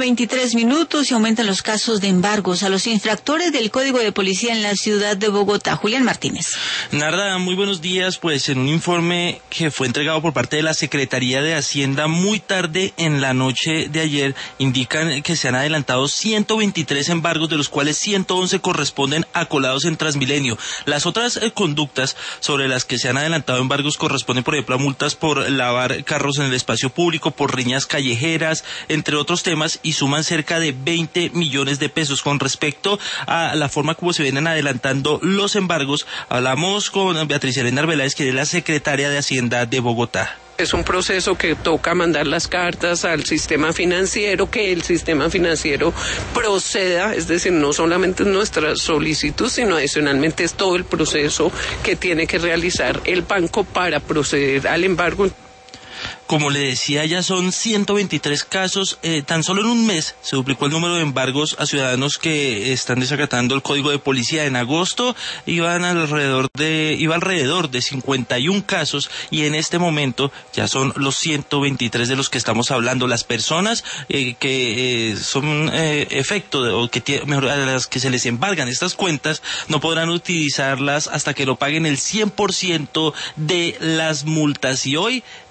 8:23 y aumentan los casos de embargos a los infractores del Código de Policía en la ciudad de Bogotá. Julián Martínez. Narda, muy buenos días. Pues en un informe que fue entregado por parte de la Secretaría de Hacienda muy tarde en la noche de ayer, indican que se han adelantado 123 embargos, de los cuales 111 corresponden a colados en Transmilenio. Las otras conductas sobre las que se han adelantado embargos corresponden, por ejemplo, a multas por lavar carros en el espacio público, por riñas callejeras, entre otros temas, y suman cerca de 20 millones de pesos. Con respecto a la forma como se vienen adelantando los embargos, hablamos con Beatriz Elena Arbeláez, que es la secretaria de Hacienda de Bogotá. Es un proceso que toca mandar las cartas al sistema financiero, que el sistema financiero proceda, es decir, no solamente nuestra solicitud, sino adicionalmente es todo el proceso que tiene que realizar el banco para proceder al embargo. Como le decía, ya son 123 casos. Tan solo en un mes se duplicó el número de embargos a ciudadanos que están desacatando el Código de Policía. En agosto iba alrededor de 51 casos, y en este momento ya son los 123 de los que estamos hablando. Las personas que son a las que se les embargan estas cuentas no podrán utilizarlas hasta que lo paguen el 100% de las multas. Y hoy